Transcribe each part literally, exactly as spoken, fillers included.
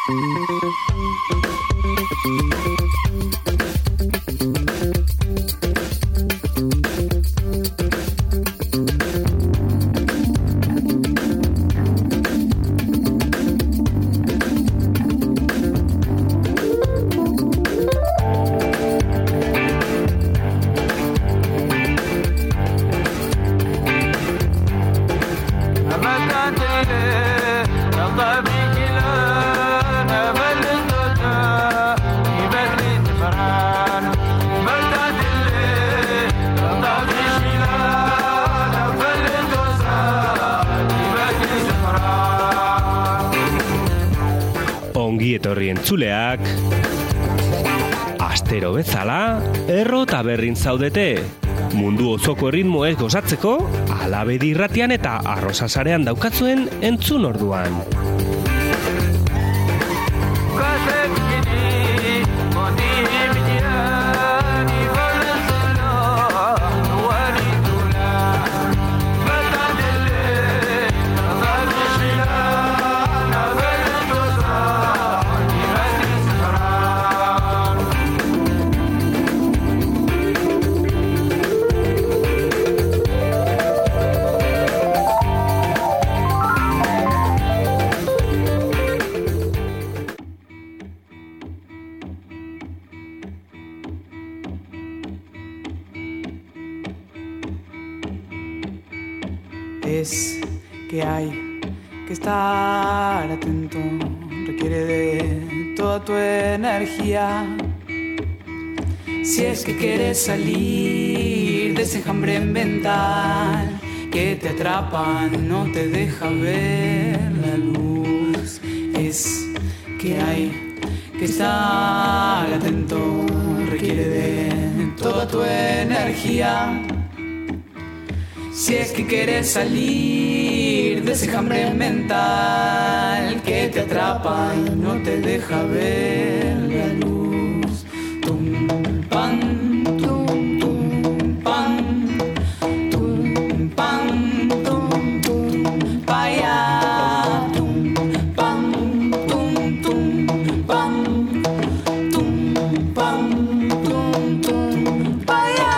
Etorri entzuleak, astero bezala, erro taberrin zaudete. Mundu osoko erritmoez gozatzeko, Alabedi irratian eta Arrosasarean daukatzuen entzun orduan. Es que hay que estar atento, requiere de toda tu energía. Si es que quieres salir de ese enjambre mental que te atrapa, no te deja ver la luz. Es que hay que estar atento, requiere de toda tu energía. Si es que quieres salir de ese enjambre mental que te atrapa y no te deja ver la luz. Tum, pan, tum, tum, pan, tum, pan, tum, tum, pa' allá. Tum, pan, tum, tum, pan, tum, pan, tum, tum, pa' allá.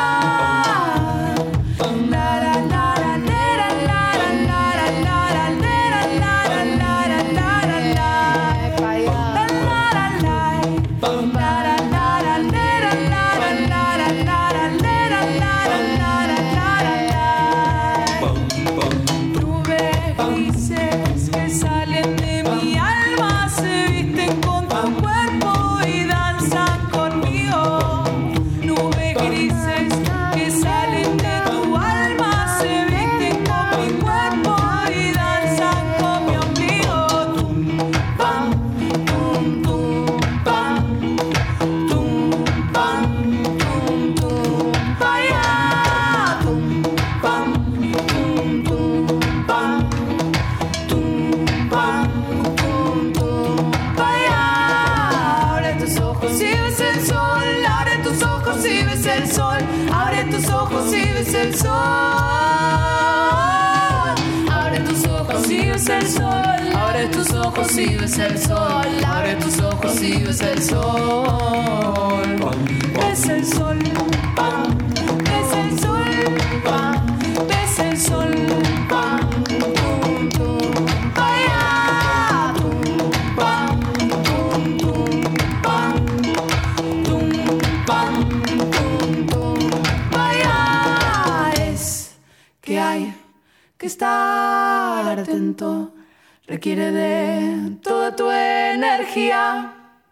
Si ves el sol, abre tus ojos y ves el sol. Ves el sol, pam, ves el sol, pam, ves el sol, pam, tum, tum, pa' allá, tum, pam, tum, tum, pam, tum, pam, tum, tum, pa' allá. Es que hay que estar atento, requiere de toda tu energía.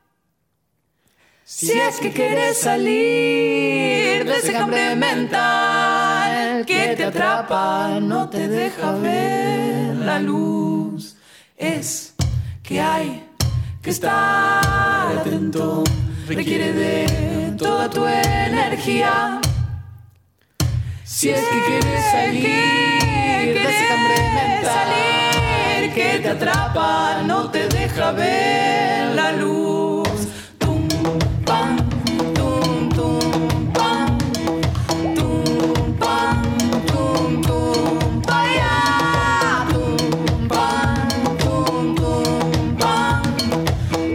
Si es que quieres salir de ese enjambre mental que te atrapa, no te deja ver la luz. Es que hay que estar atento, requiere de toda tu energía. Si es que quieres salir de ese enjambre mental que te atrapa, no te deja ver la luz. Tum, pam, tum, tum, pam, tum, pam, tum, tum, pa' allá. Tum, pam, tum, tum, pam,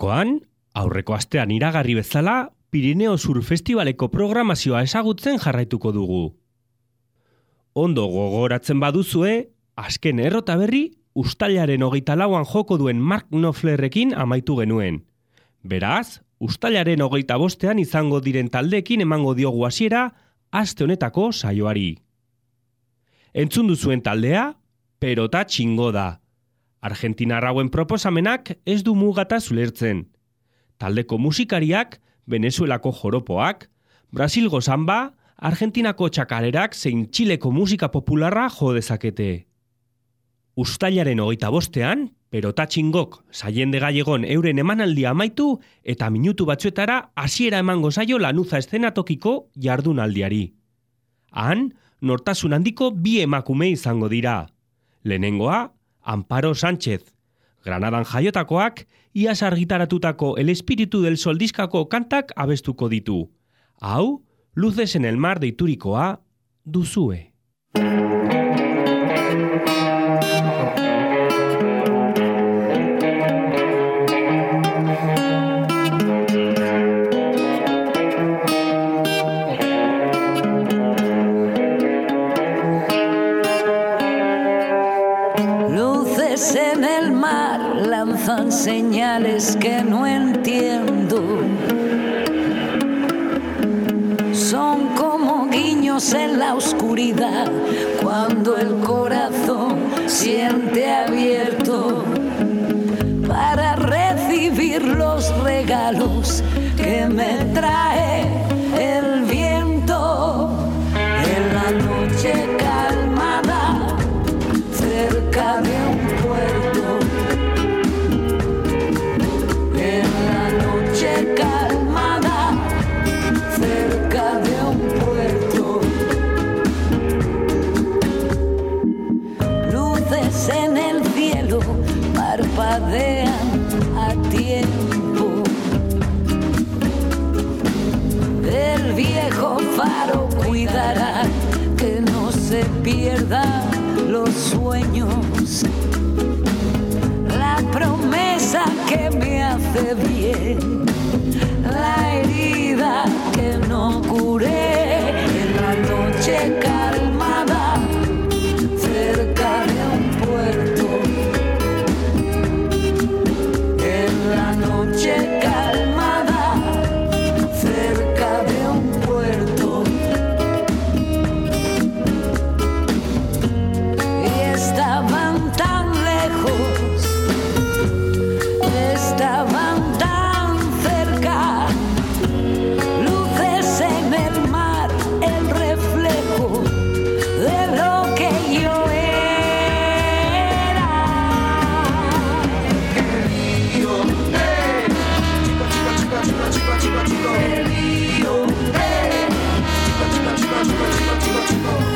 Gaurkoan, aurreko astean iragarri bezala, Pirineo Sur Festivaleko programazioa ezagutzen jarraituko dugu. Ondo gogoratzen baduzue, azken errota berri, uztailaren hogeita lauan joko duen Mark Knopflerrekin amaitu genuen. Beraz, uztailaren hogeita bostean izango diren taldeekin emango diogu hasiera aste honetako saioari. Entzun duzuen taldea, Perota Txingo da. Argentinarrauen proposamenak ez du mugata zulertzen. Taldeko musikariak, Venezuelako joropoak, Brasilgo samba, Argentinako txakalerak zein Txileko musika popularra jo dezakete. Uztailaren hogeita bostean, Perota Txingok Saiende Gallegon euren emanaldia amaitu eta minutu batzuetara hasiera emango zaio Lanuza eszenatokiko jardunaldiari. Han, nortasun handiko bi emakume izango dira. Lehenengoa, Amparo Sánchez, Granadan jaiotakoak, iaz argitaratutako El Espíritu del Sol diskako kantak abestuko ditu. Hau, Luces en el Mar deiturikoa duzue. Luces en el mar lanzan señales que no entiendo. Son como guiños en la oscuridad cuando el corazón siente abierto para recibir los regalos que me trae el viento. En la noche calmada cerca de un puerto, en la noche calmada cerca de un puerto, luces en el cielo parpadean a tiempo. El viejo faro cuidará que no se pierdan los sueños, la promesa que me hace bien, la herida que no curé. En la noche calmada cerca de un puerto, en la noche calmada cerca de un puerto, estaban tan lejos, estaban tan cerca, luces en el mar, el reflejo de lo que yo era. Querido, eh, chica, chica, chica, chica, chica, chica, querido, eh, chica, chica, chica, chica, chica, chica, chica.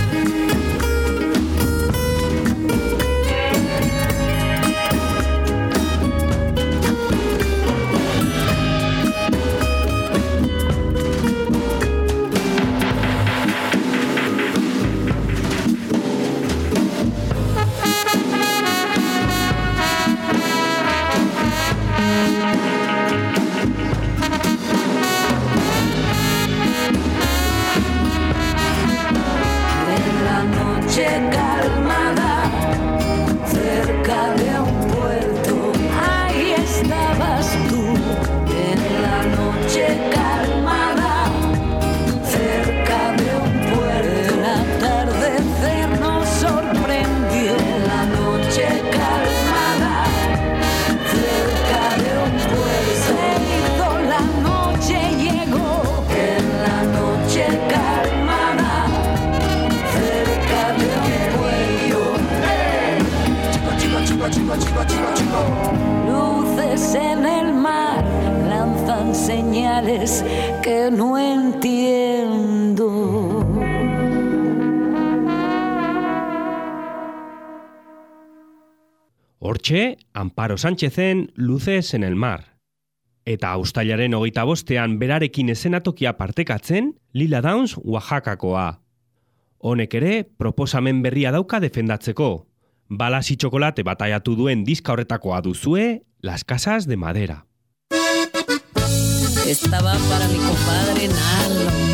Calmada cerca de un puerto, ahí estabas tú. En la noche calmada cerca de un puerto, el atardecer nos sorprendió. En la noche calmada cerca de un puerto, se hizo la noche, llegó. En la noche calmada cerca de un puerto, eh, chico, chico, chico, chico, chico, chico. Luces en el mar lanzan señales que no entiendo. Hortxe, Amparo Sánchezen Luces en el Mar. Eta uztailaren hogeita bostean berarekin ezenatokia partekatzen, Lila Downs Oaxacakoa. Honek ere, proposamen berria dauka defendatzeko. Balas y Chocolate bataiatu duen diska horretakoa duzue, Las Casas de Madera. Esta va para mi compadre Nalo.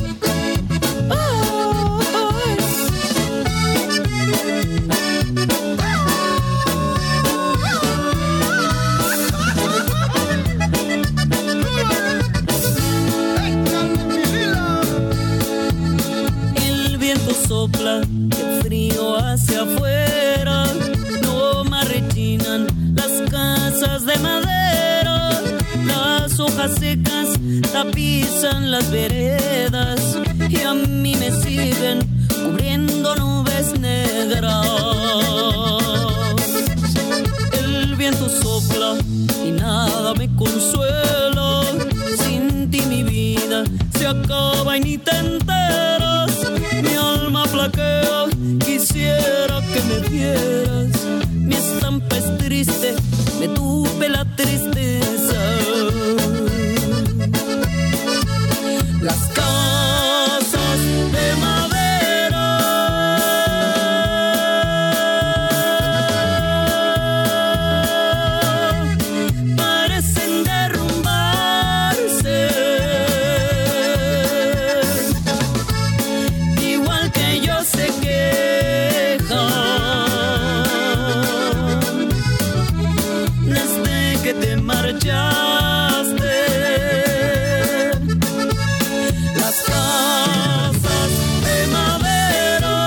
Sopla, qué frío hacia afuera, no más rechinan las casas de madera, las hojas secas tapizan las veredas y a mí me siguen cubriendo nubes negras. El viento sopla y nada me consuela, sin ti mi vida se acaba y ni te enteras. Mi alma flaquea, quisiera que me vieras. Mi estampa es triste, me tupe la tristeza. Las casas de madera parecen derrumbarse. Se queja desde que te marchaste. Las casas de madera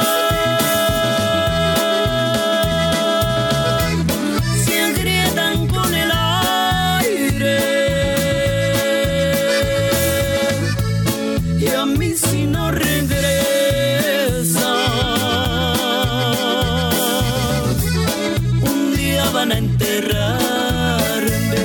se agrietan con el aire y a mí si no regresas van a enterrarme.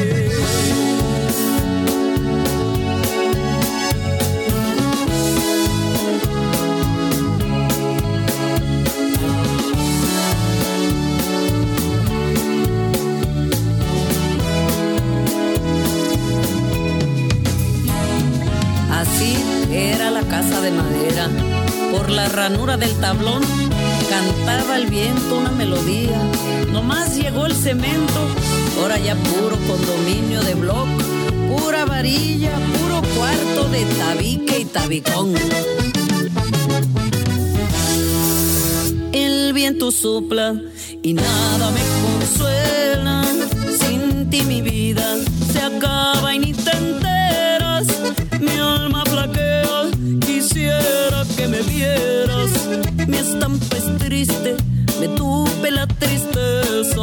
Así era la casa de madera. Por la ranura del tablón cantaba el viento una melodía. Nomás llegó el cemento, ahora ya puro condominio de bloc, pura varilla, puro cuarto de tabique y tabicón. El viento sopla y nada me consuela. Sin ti mi vida se acaba y ni te enteras. Mi alma flaquea, quisiera que me vieras. Mi estampa es triste, me tupe la tristeza.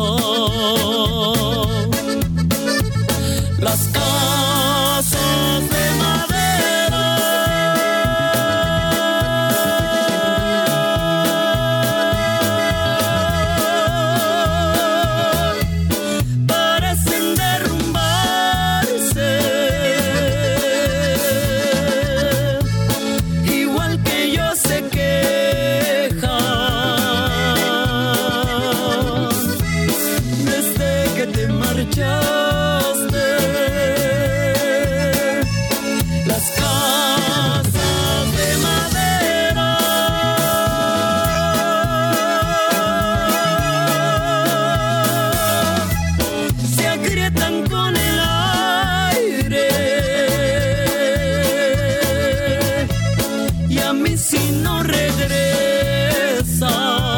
Las casas de madera parecen derrumbarse, igual que yo se queja desde que te marchaste. Las casas de madera se agrietan con el aire y a mí si no regresas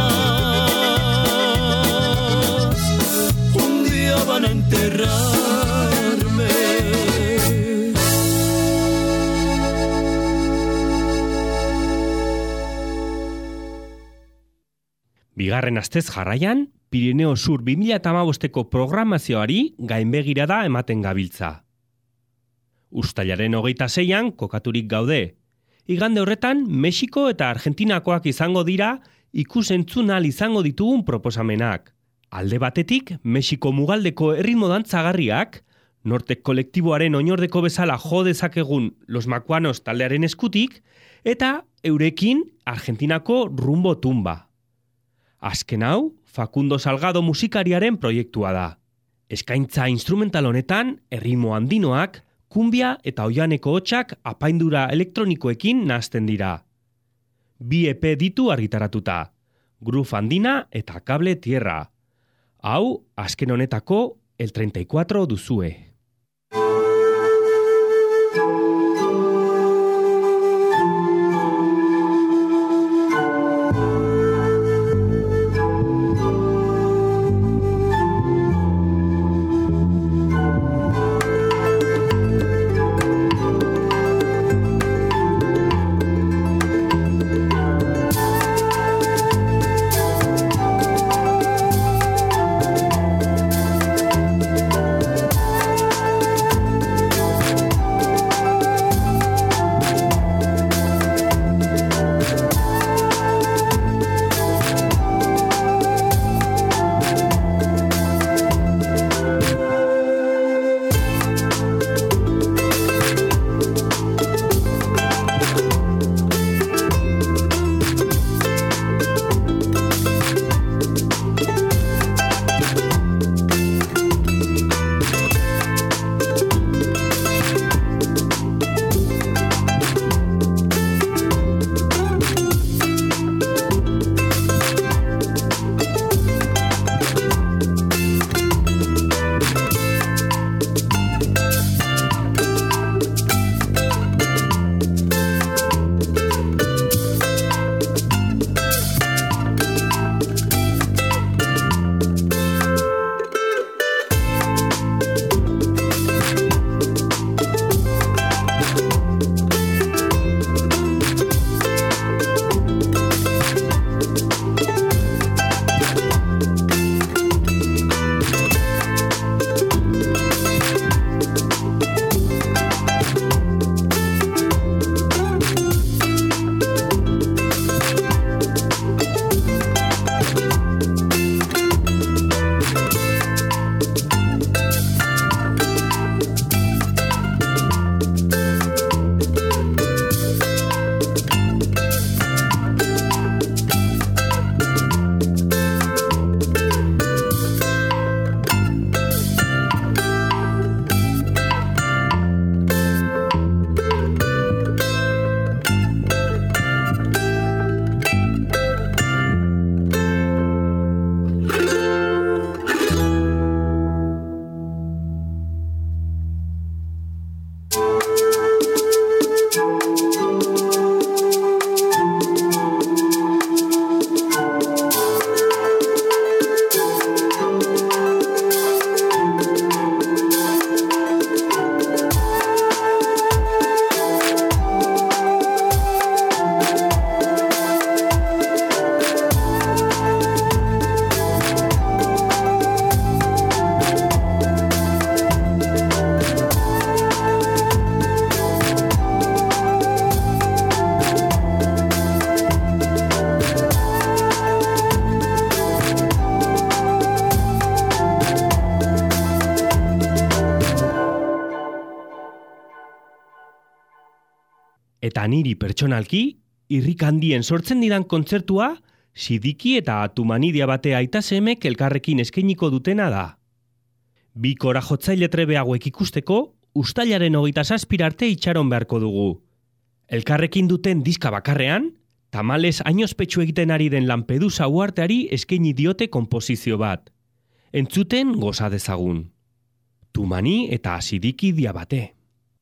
un día van a enterrarme. Bigarren astez jarraian, Pirineo Sur bi mila hamabosteko programazioari gainbegirada ematen gabiltza. Uztailaren hogeita seian kokaturik gaude. Igande horretan, Mexiko eta Argentinakoak izango dira ikusentzunal izango ditugun proposamenak. Alde batetik, Mexiko mugaldeko erritmo dantzagarriak, Nortek kolektiboaren oinordeko bezala jo dezakegun Los Macuanos taldearen eskutik, eta eurekin Argentinako Rumbo Tumba. Azken hau, Facundo Salgado musikariaren proiektua da. Eskaintza instrumental honetan, erritmo andinoak, kumbia eta oianeko hotxak apaindura elektronikoekin nahazten dira. Bi E P ditu argitaratuta, Groove Andina eta Cable Tierra. Hau, azken honetako, el treinta y cuatro duzue. Eta niri pertsonalki, irrik handien sortzen didan kontzertua, Sidiki eta Tumanidia Bate aita semek elkarrekin eskainiko dutena da. Bi kora jotzaile trebe hauek ikusteko, uztailaren hogeita zazpira arte itxaron beharko dugu. Elkarrekin duten diska bakarrean, tamales ainospetxu egiten ari den Lampedusa uharteari eskaini diote konposizio bat. Entzuten goza dezagun. Tumani eta Sidiki Diabate.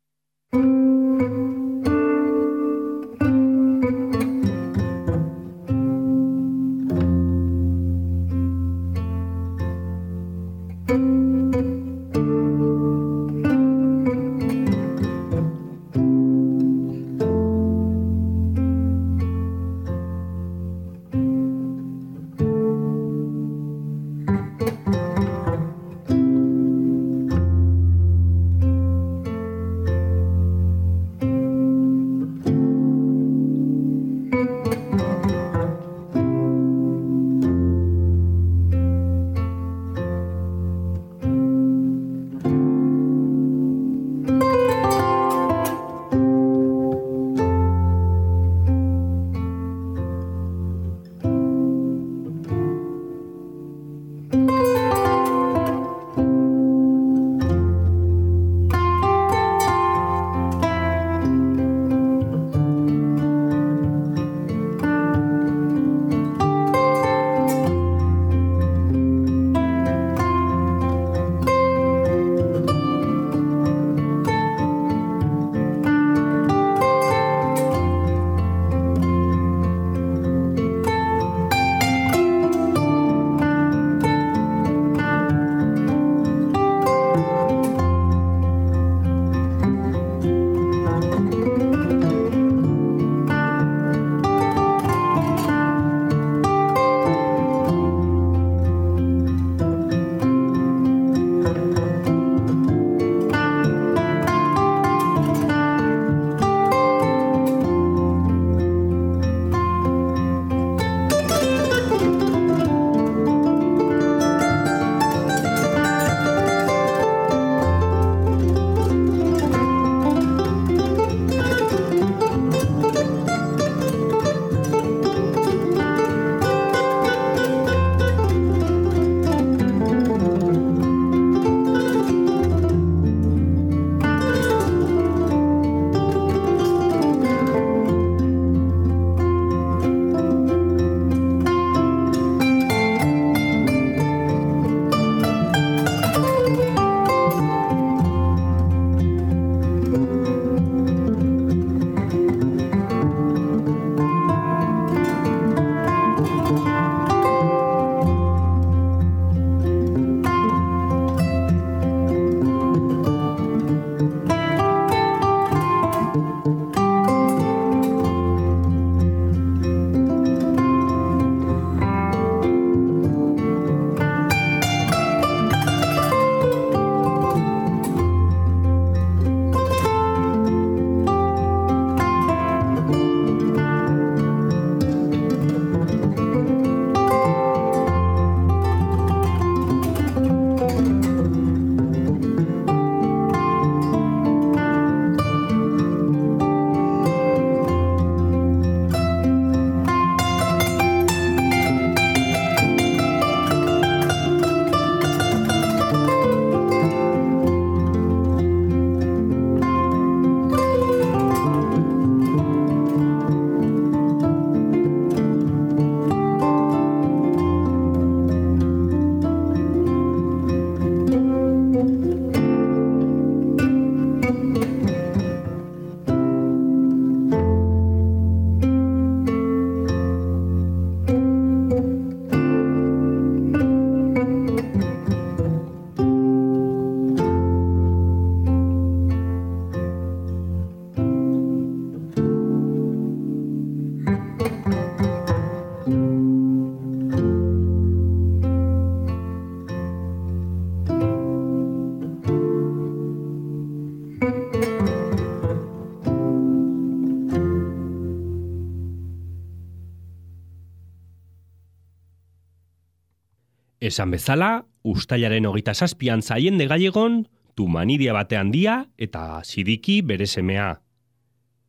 Esan bezala, uztailaren hogeita zazpian Zaiende Gallegon, Tumanidia Bate handia eta Sidiki bere semea.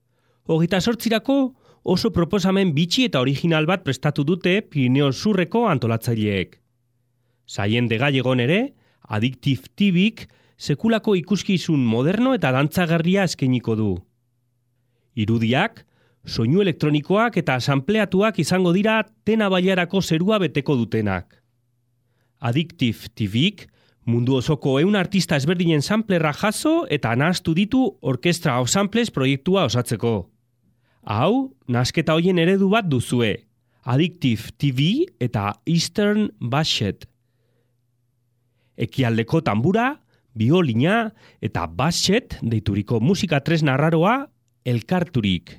Hogeita sortzirako oso proposamen bitxi eta original bat prestatu dute Pirineo Zurreko antolatzaileek. Saiende Gallegon ere, Addictive T Vk sekulako ikuskizun moderno eta dantzagarria eskainiko du. Irudiak, soinu elektronikoak eta sampleatuak izango dira tena bailarako zerua beteko dutenak. Addictive T Vk mundu osoko ehun artista ezberdinen samplerra jaso eta nahastu ditu Orkestra of Samples proiektua osatzeko. Hau, nasketa hoien eredu bat duzue. Addictive T V eta Eastern Bashet. Ekialdeko tambura, biolina eta bashet deituriko musika tresna raroa elkarturik.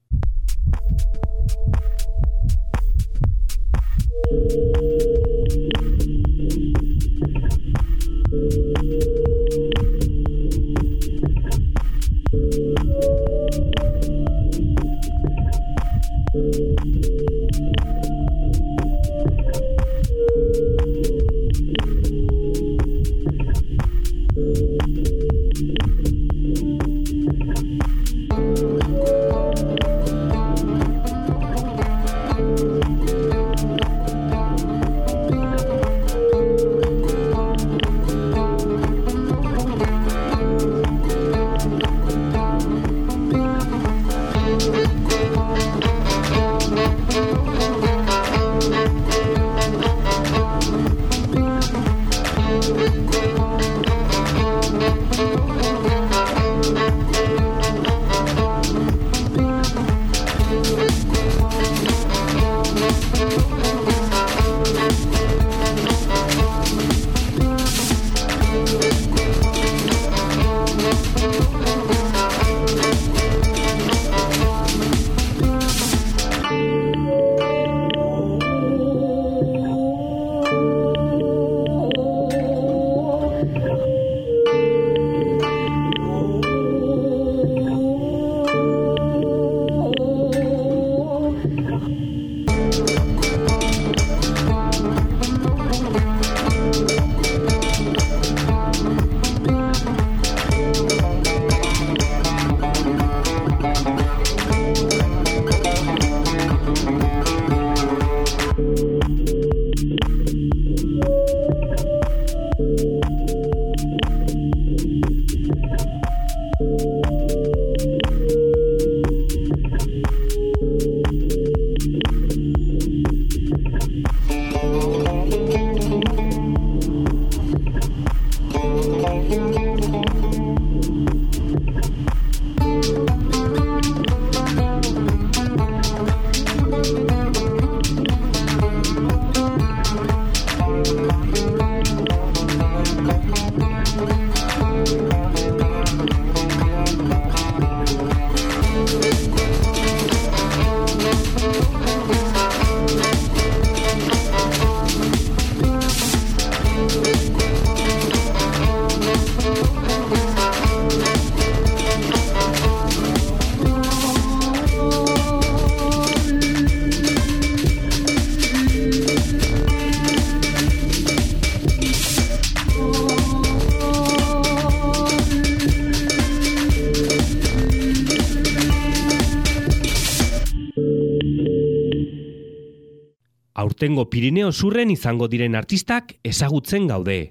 Aurtengo Pirineo Zurren izango diren artistak ezagutzen gaude.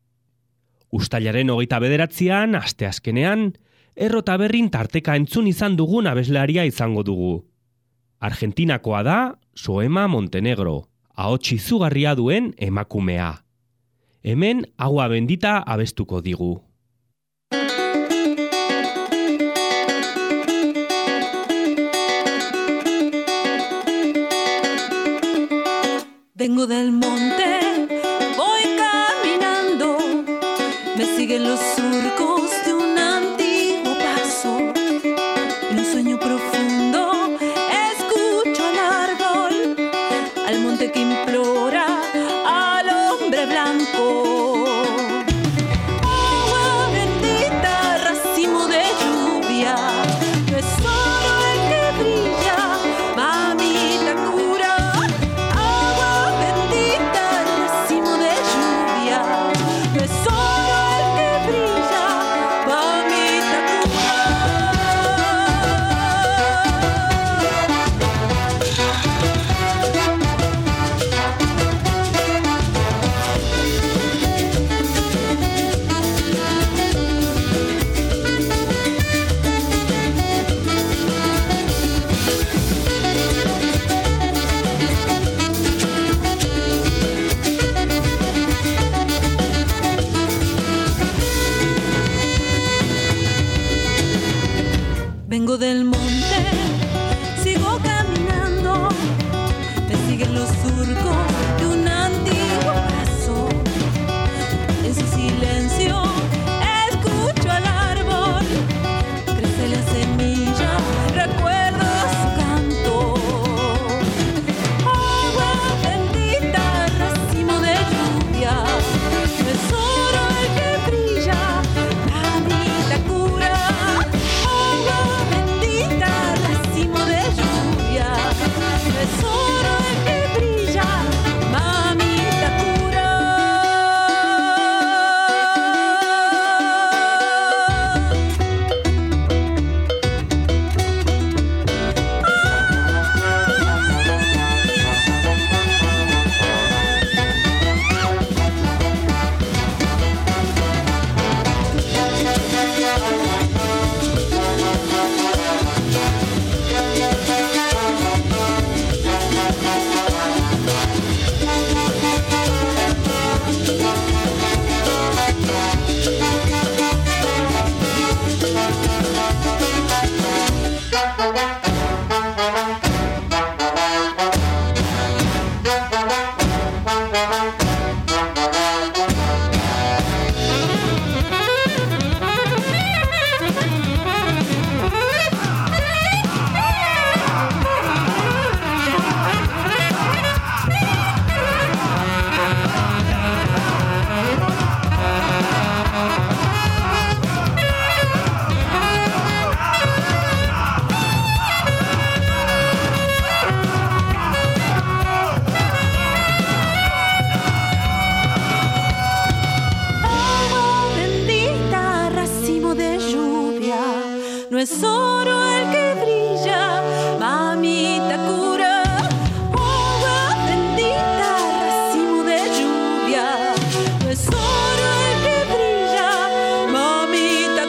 Uztailaren hogeita bederatzian, asteazkenean, Erro Taberrin tarteka entzun izan dugun abeslaria izango dugu. Argentinakoa da Soema Montenegro, ahots izugarria duen emakumea. Hemen Agua Bendita abestuko digu. Vengo del monte, voy caminando, me siguen los surcos de un antiguo paso. En un sueño profundo escucho al árbol, al monte que implora al hombre blanco. Agua bendita, racimo de lluvia, no es solo el que brilla, mamita cura. Bendita, racimo de lluvia, no es solo el que brilla. Vengo del monte, sigo caminando, me siguen los surcos de un antiguo paso. En su silencio escucho al árbol, crece la semilla, recuerdo su canto. Agua bendita, racimo de lluvia, tesoro el que brilla, mamita cura. Agua bendita, racimo de lluvia, tesoro el que brilla, mamita cura. Agua bendita, racimo de lluvia, no es oro el que brilla, mamita cura. Agua bendita, racimo de lluvia, no es oro el que brilla, mamita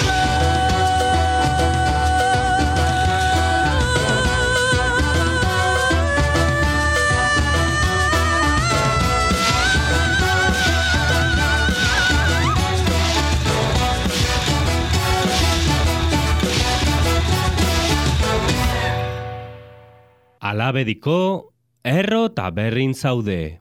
Alabediko, erro eta berrin zaude.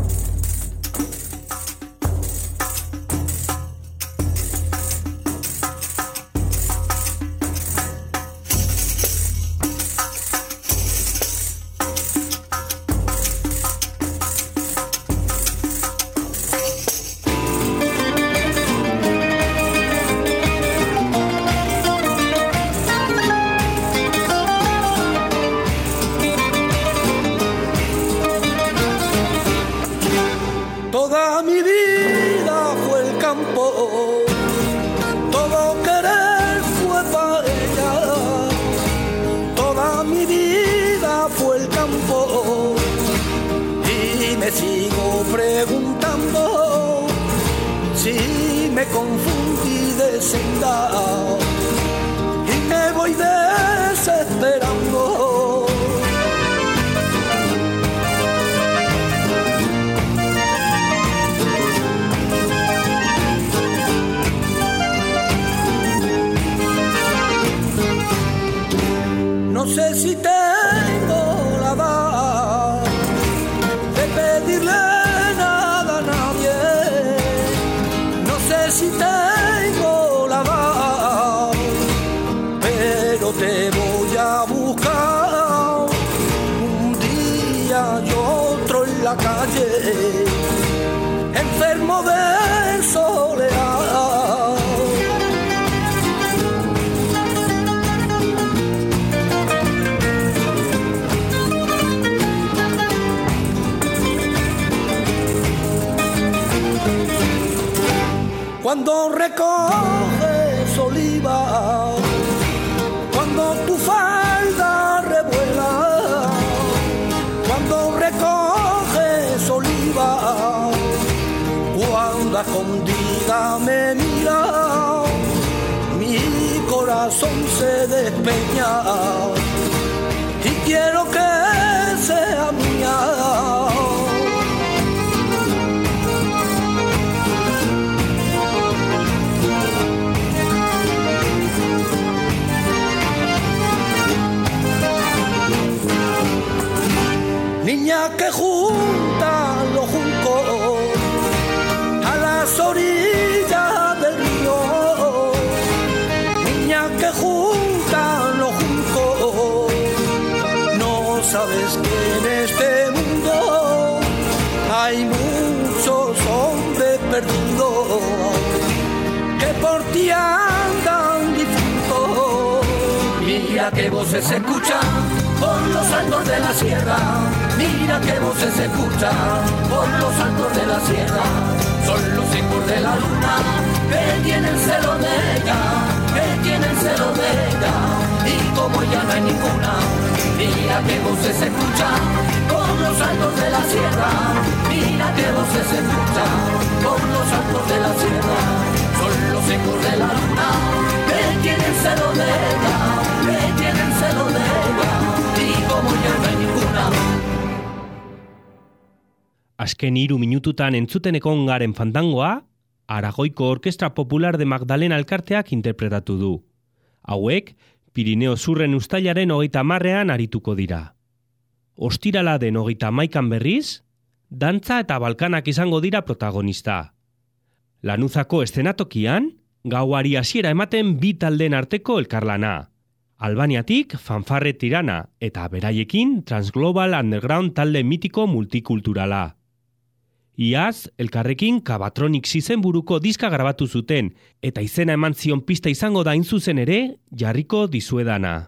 Toda mi vida fue el campo, todo querer fue para ella. Toda mi vida fue el campo y me sigo preguntando si me confundí de senda y me voy desesperando. No sé si tengo la edad de pedirle nada a nadie. No sé si tengo la edad, pero te voy a buscar un día y otro en la calle, enfermo de soledad. Cuando recoges oliva, cuando tu falda revuela, cuando recoges oliva, cuando a escondida me mira, mi corazón se despeña y quiero que sea mía. que juntan los juncos a las orillas del río, niña que juntan los juncos, no sabes que en este mundo hay muchos hombres perdidos que por ti andan difuntos. Mira que voces se escuchan por los altos de la sierra, mira que voces se escuchan por los altos de la sierra. Son los ecos de la luna que tienen celo de ella, que tienen celo de ella, y como ya no hay ninguna. Mira que voces se escuchan por los altos de la sierra, mira que voces se escuchan por los altos de la sierra. Son los ecos de la luna que tienen celo de ella, que tienen celo de ella, y como ya no hay ninguna. Azken hiru minututan entzuten egon garen fandangoa, Aragoiko Orkestra Popular de Magdalena Elkarteak interpretatu du. Hauek, Pirineo Zurren uztailaren hogeita hamarrean arituko dira. Ostirala den hogeita hamaikan berriz, dantza eta balkanak izango dira protagonista. Lanuzako eszenatokian, gauari hasiera ematen bi taldeen arteko elkarlana. Albaniatik Fanfarre Tirana eta beraiekin Transglobal Underground talde mitiko multikulturala. Iaz, elkarrekin Kabatronics izenburuko diska grabatu zuten eta izena eman zion pista izango da hain zuzen ere jarriko dizuedana.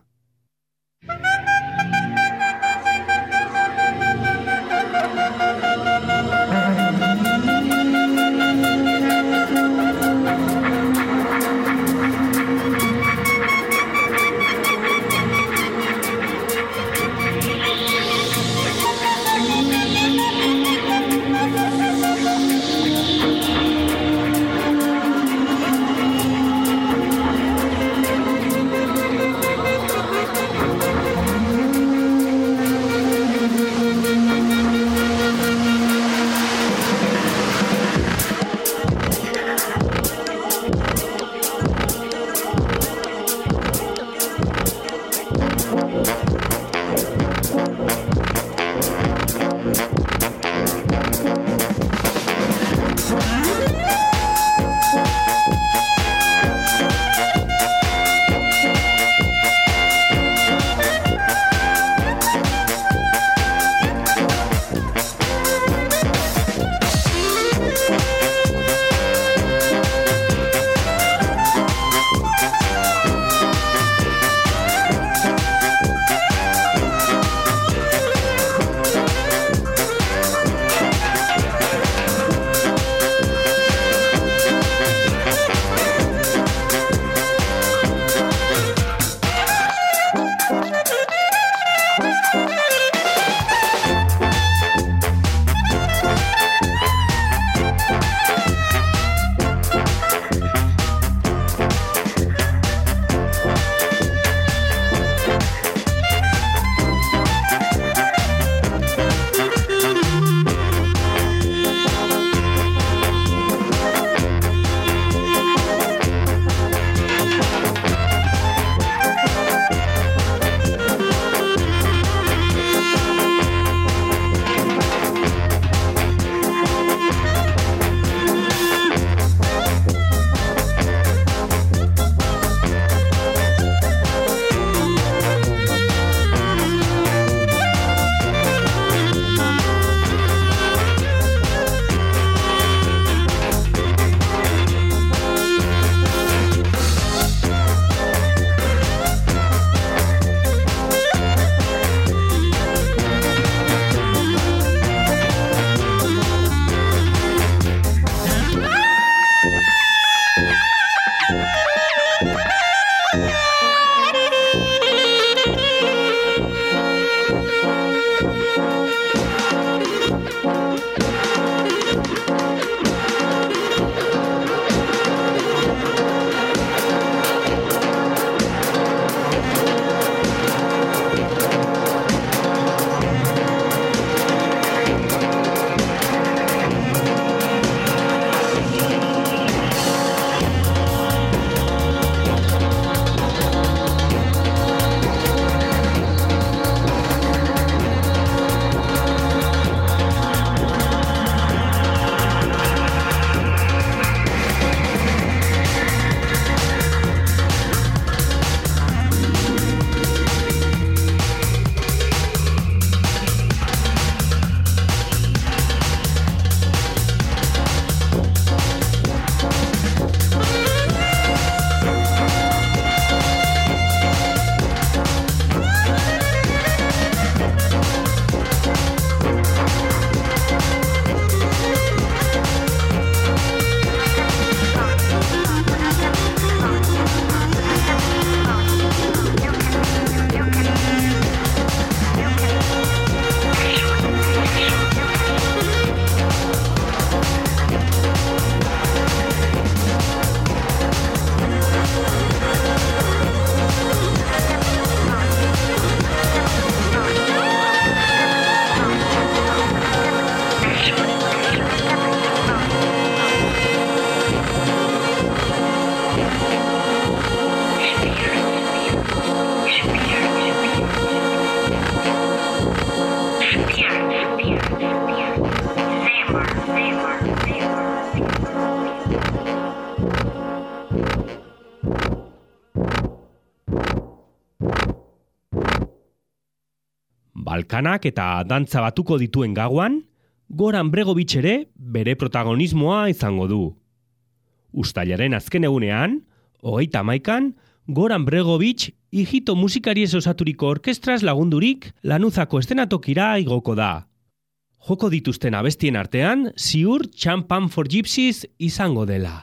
Balkanak eta dantza batuko dituen gauan, Goran Bregovic ere bere protagonismoa izango du. Uztailaren azken egunean, hogeita hamaikan, Goran Bregovic hijito musikariez osaturiko orkestraz lagundurik Lanuzako estenatokira igoko da. Joko dituzten abestien artean, ziur Champagne for Gypsies izango dela.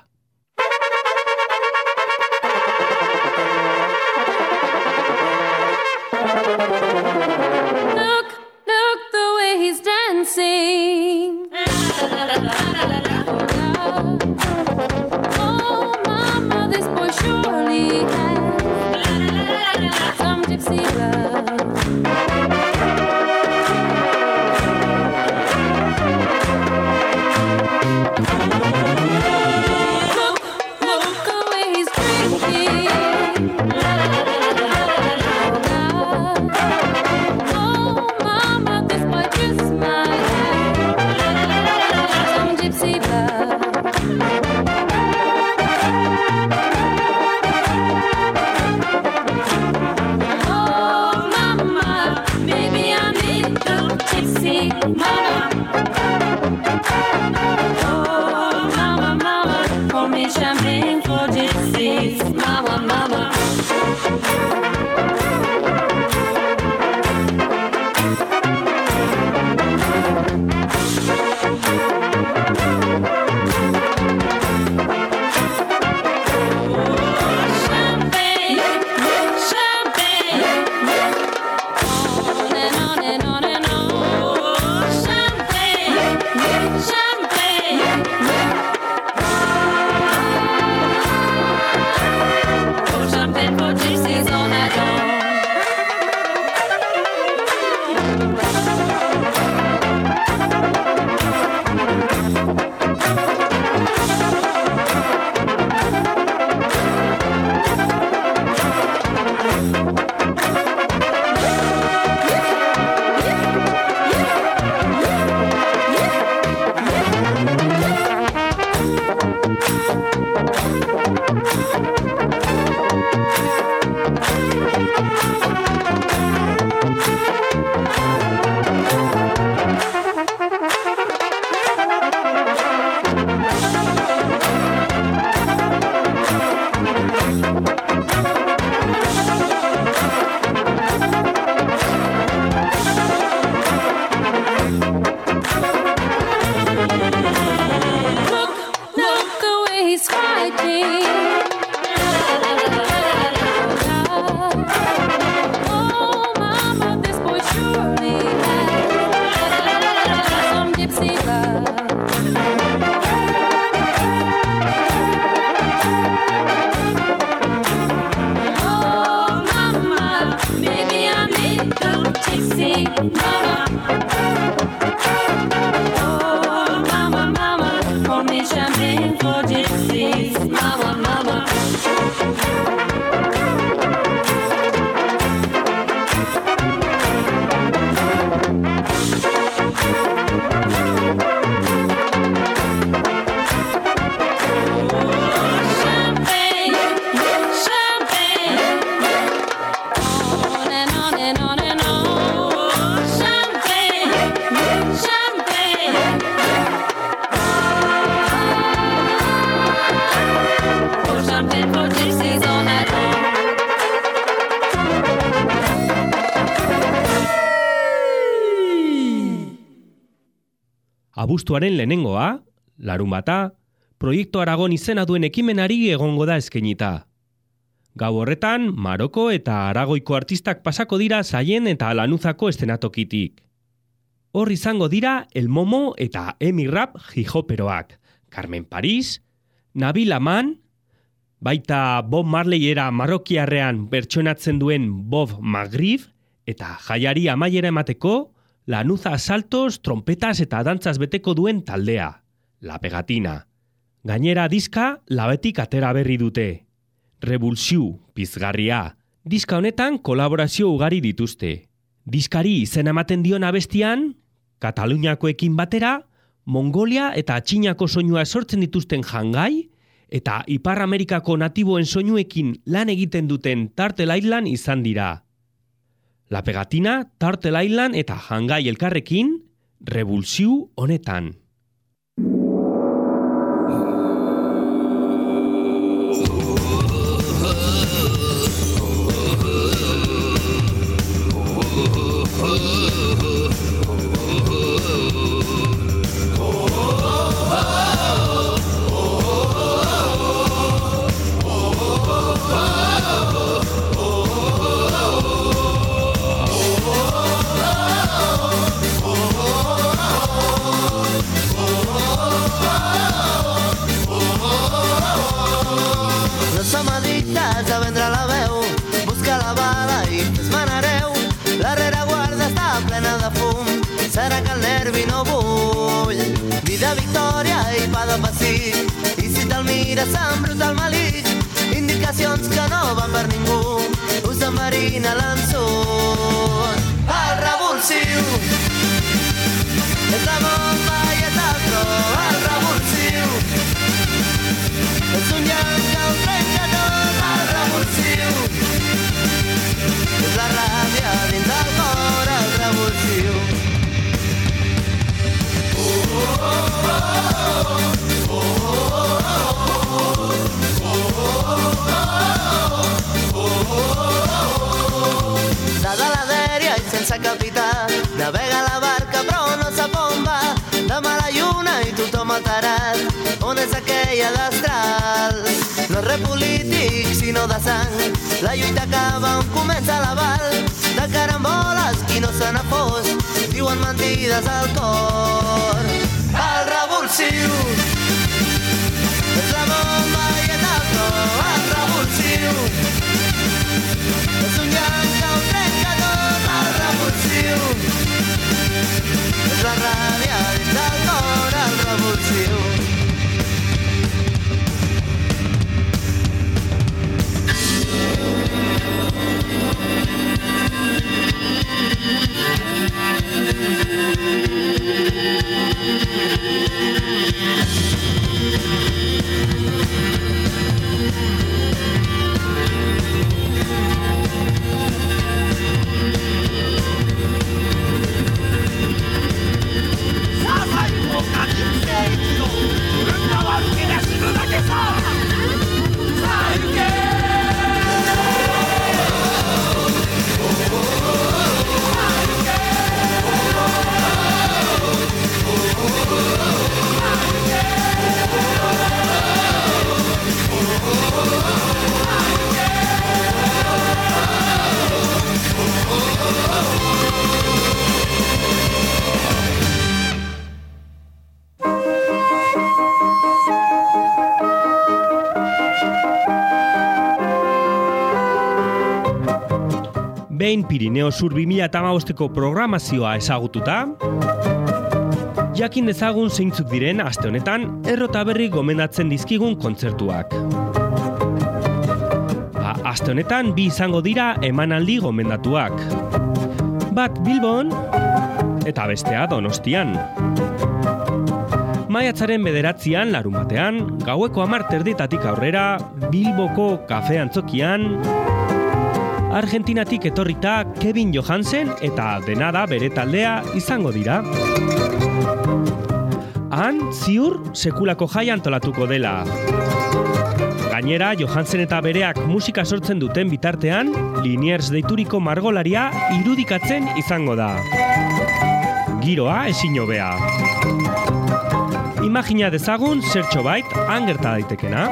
Look, look the way he's dancing. Oh, mama, this boy surely has some gypsy love. Look, look the way he's drinking. Oh, mama, this boy just might have some gypsy love. Oh, mama, maybe I'm into gypsy mama. Oh, mama, mama, pour me champagne for gypsies. Mama, mama. Champagne, champagne, on and on and on and on. Champagne, champagne. Oh, champagne for gypsies all night long. Look, look the way he's fighting. Oh, mama, this boy surely has some gypsy love. Oh, mama, maybe I'm into gypsy mama. Oh, mama, mama, pour me champagne for gypsies. Mama, mama. Champagne, champagne, on and on and on and on. Champagne, champagne. Oh, champagne for gypsies all night long. Abuztuaren lehenengoa, larunbata, Proiektu Aragon izena duen ekimenari egongo da eskainita. Gau horretan, Maroko eta Aragoiko artistak pasako dira Zaien eta Lanuzako estenatokitik. Hor izango dira El Momo eta Emi Rap hijoperoak, Carmen París, Nabil Aman, baita Bob Marley era marrokiarrean bertsonatzen duen Bob Magrib, eta jaiari amaiera emateko Lanuza saltos, trompetas eta dantzaz beteko duen taldea, La Pegatina. Gainera diska labetik atera berri dute. Rebulsiu, pizgarria. Diska honetan kolaborazio ugari dituzte. Diskari izena ematen dion abestian, Kataluniakoekin batera, Mongolia eta Txinako soinua sortzen dituzten jangai, eta Ipar Amerikako natiboen soinuekin lan egiten duten Turtle Island izan dira. La Pegatina, Turtle Island eta Hangai elkarrekin, Revulsiu honetan. Serà que el nervi no bull, vida victòria i pa de pessic, i si te'l mires s'embruta el malic, indicacions que no van per ningú, us enverina l'ensurt. El revulsiu és la bomba i és el tro, el revulsiu és un llamp que ho trenca tot, el revulsiu és la ràbia dins del cor, el revulsiu. Dada la dèria i sense capità, navega la barca però no s'apomba, demà la lluna i tothom alterat, on és aquella destral? No és res polític sinó de sang, la lluita acaba on comença l'aval, de caramboles qui no se n'ha fos, diuen mentides al cor. El revulsiu és la bomba i és el tro, el revulsiu és un llamp que ho trenca tot, el revulsiu és la ràbia dins del cor, el revulsiu. Behin Pirineo Sur bi mila hamabosteko programazioa ezagututa, jakin dezagun zeintzuk diren aste honetan errota berri gomendatzen dizkigun kontzertuak. Ba, aste honetan bi izango dira emanaldi gomendatuak. Bat Bilbon eta bestea Donostian. Maiatzaren bederatzian larunbatean, gaueko hamar terdietatik aurrera, Bilboko kafe antzokian, Argentinatik etorrita Kevin Johansen eta Denada bere taldea izango dira. Han, ziur, sekulako jai antolatuko dela. Gainera, Johansen eta bereak musika sortzen duten bitartean, Liniers deituriko margolaria irudikatzen izango da. Giroa ezin hobea. Imagina dezagun zertxo bait han gerta daitekena.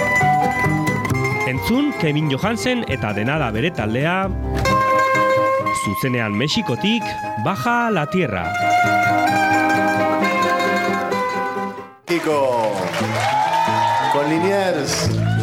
Entzun Kevin Johansen eta Denada bere taldea, zuzenean Mexikotik, Baja la Tierra. Kiko, con Liniers.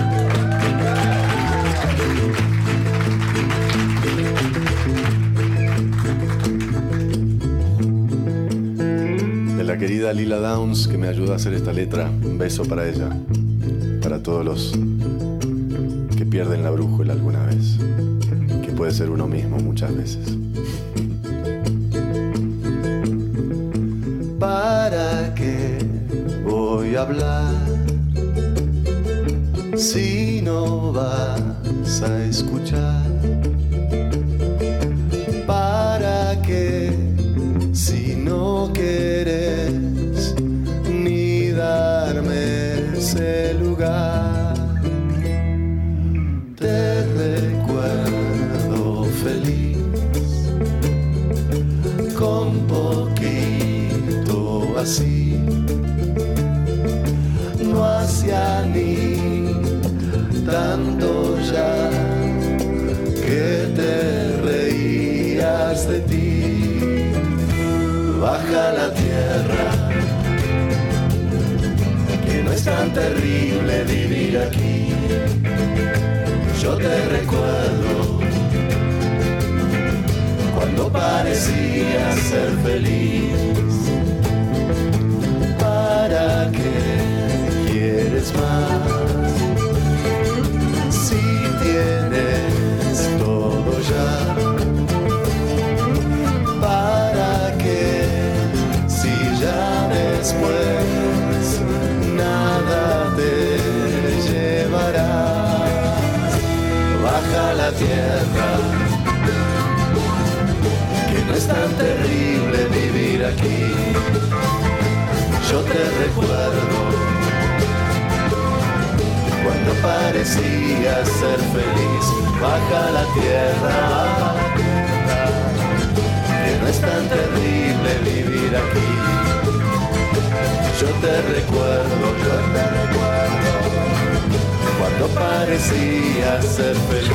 De la querida Lila Downs, que me ayuda a hacer esta letra, un beso para ella, para todos los que pierden la brújula alguna vez, que puede ser uno mismo muchas veces. ¿Para qué voy a hablar si no vas a escuchar? así, no hacía ni tanto ya que te reías de ti. Baja la tierra, que no es tan terrible vivir aquí. Yo te recuerdo cuando parecías ser feliz. ¿Para qué quieres más? Si tienes todo ya. ¿Para qué? Si ya después nada te llevará. Baja la tierra, que no es tan terrible vivir aquí. Yo te recuerdo cuando parecías ser feliz. Baja la tierra, que no es tan terrible vivir aquí. Yo te recuerdo, yo te recuerdo cuando parecías ser feliz.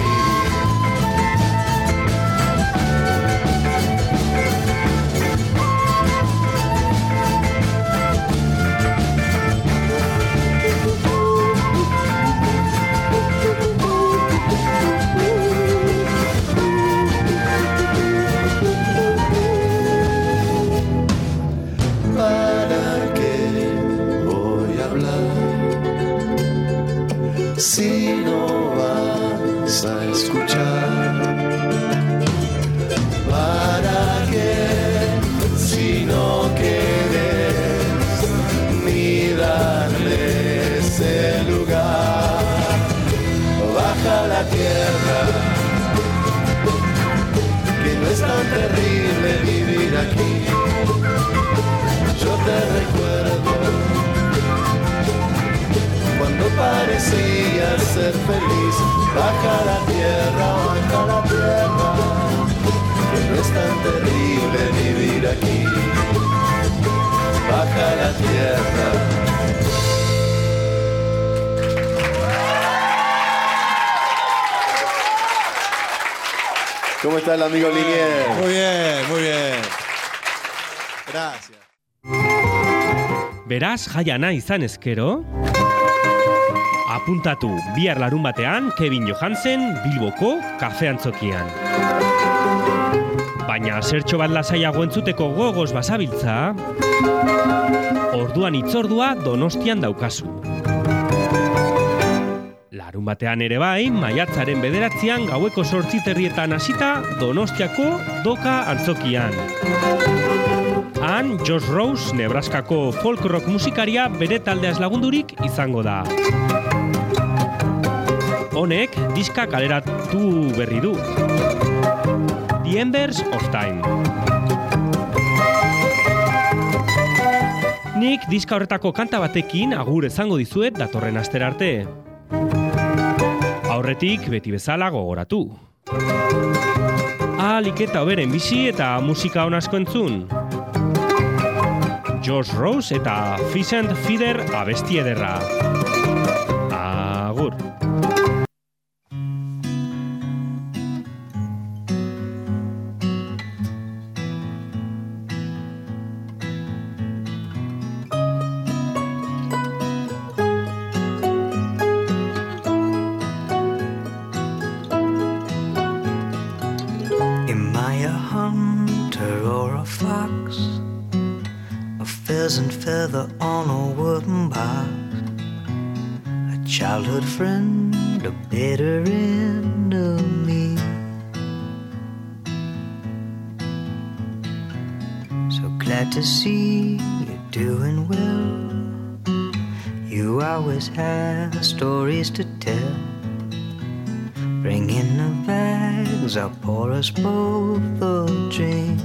Si no vas a escuchar, ¿para qué? Si no quieres ni darle ese lugar. Baja la tierra, que no es tan terrible vivir aquí. Yo te recuerdo cuando parecías ser feliz. Baja la tierra, baja la tierra, que no es tan terrible vivir aquí. Baja la tierra. ¿Cómo está el amigo Liniers? Muy bien, muy bien. Gracias. Beraz, jaiana izan ezkero, apuntatu bihar larun batean Kevin Johansen Bilboko kafe antzokian. Baina zertxo bat lasaiago entzuteko gogoz basabiltza, orduan hitzordua Donostian daukazu. Larun batean ere bai, maiatzaren bederatzian gaueko zortzi terrietan hasita Donostiako Doka antzokian. Han, Josh Rose, Nebraskako folk rock musikaria bere taldeaz lagundurik izango da. Honek diska kaleratu berri du. The Embers of Time. Nik diska horretako kanta batekin agur ezango dizuet datorren astera arte. Aurretik beti bezala gogoratu. Ahalik eta hoberen bizi eta musika on asko entzun. Josh Rose eta Fish and Feeder abesti ederra. Agur. Am I a hunter or a fox? A pheasant feather on a wooden box? A childhood friend, a bitter enemy? So glad to see you doing well. You always have stories to tell. Bring in the bags, I'll pour us both a drink.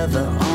together